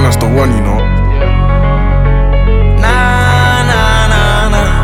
that's the one, you know. Nah, nah, nah, nah.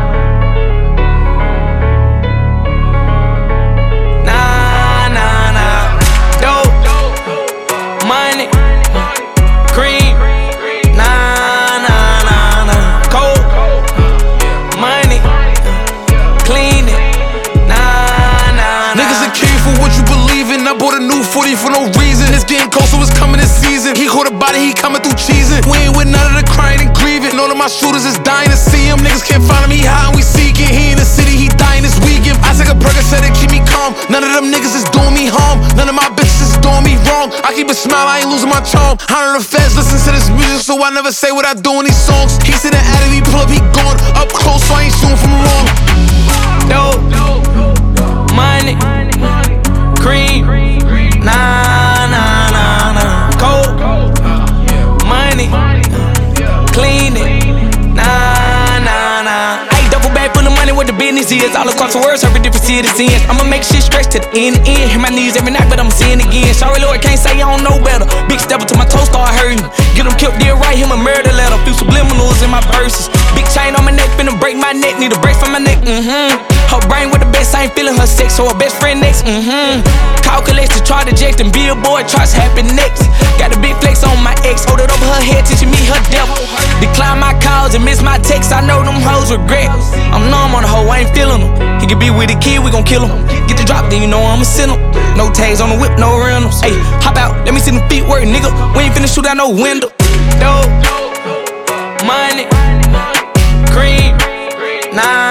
Nah, nah, nah. Dope, money, cream. Nah, nah, nah, nah. Cold, money, clean it. Nah, nah, nah. Niggas a king for what you believe in. I bought a new 40 for no reason. It's getting cold, so it's coming this season. He caught a body, he coming through cheesing. We ain't with none of the crying and grieving. All of my shooters is dying to see him. Niggas can't find him, he high and we seeking. He in the city, he dying this weekend. I take a Percocet to keep me calm. None of them niggas is doing me harm. None of my bitches is doing me wrong. I keep a smile, I ain't losing my charm. Hundred of the feds listen to this music, so I never say what I do in these songs. He sitting at it, he pull up, he gone up close, so I ain't shooting from wrong. Dope, money, cream. Nah, nah, nah, nah. Cold, money, clean it. Nah, nah, nah. Hey, double bag full of money, what the business is. All across the world, serving different citizens. I'ma make shit stretch to the end. Hit my knees every night, but I'm seeing again. Sorry, Lord, can't say I don't know better. Big step until my toes start hurting. Get him killed, then write him a murder letter. Few subliminals in my verses. Big chain on my neck, finna break my neck. Need a break from my neck, Her brain with the best, I ain't feeling her sex, so her best friend next, Calculates to try to eject and billboard charts happen next. Got a big flex on my ex, hold it over her head, teaching me her devil. Decline my calls and miss my texts, I know them hoes regret. I'm numb on the hoe, I ain't feeling them. He could be with the kid, we gon' kill him. Get the drop, then you know I'ma send him. No tags on the whip, no rentals. Ayy, hop out, let me see them feet work, nigga. We ain't finna shoot out no window. Dope, money, cream, nah.